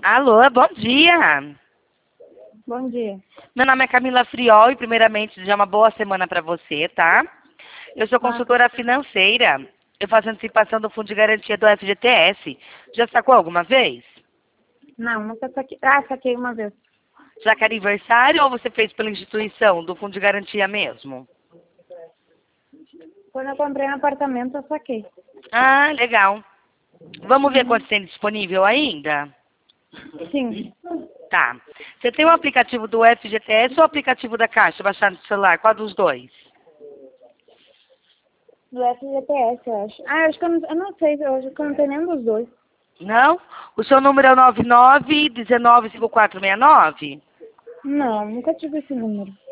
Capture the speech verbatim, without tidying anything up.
Alô, bom dia. Bom dia. Meu nome é Camila Friol e primeiramente desejar uma boa semana para você, tá? Eu sou consultora financeira. Eu faço antecipação do Fundo de Garantia do F G T S. Já sacou alguma vez? Não, nunca saquei. Ah, saquei uma vez. Já que é aniversário ou você fez pela instituição do Fundo de Garantia mesmo? Quando eu comprei um apartamento, eu saquei. Ah, legal. Vamos ver quanto tem disponível ainda? Sim. Tá. Você tem o aplicativo do F G T S ou o aplicativo da Caixa baixado no celular? Qual dos dois? Do F G T S, eu acho. Ah, eu acho que eu não, eu não sei, eu acho que eu não tenho nenhum dos dois. Não? O seu número é o nove nove um nove cinco quatro seis nove? Não, nunca tive esse número.